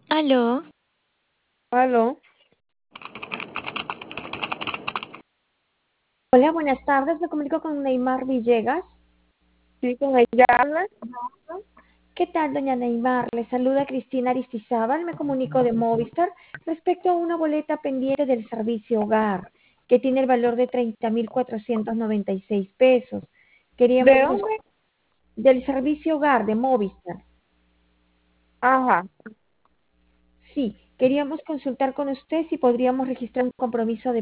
Aló, Aló, Hola, buenas tardes. Me comunico con Neymar Villegas. sí, con ella habla. ¿Qué tal, doña Neymar? Le saluda Cristina Aristizábal. Me comunico de Movistar respecto a una boleta pendiente del servicio hogar que tiene el valor de 30.496 pesos. ¿De Queríamos dónde? del servicio hogar de Movistar. Ajá. Sí, queríamos consultar con usted si podríamos registrar un compromiso de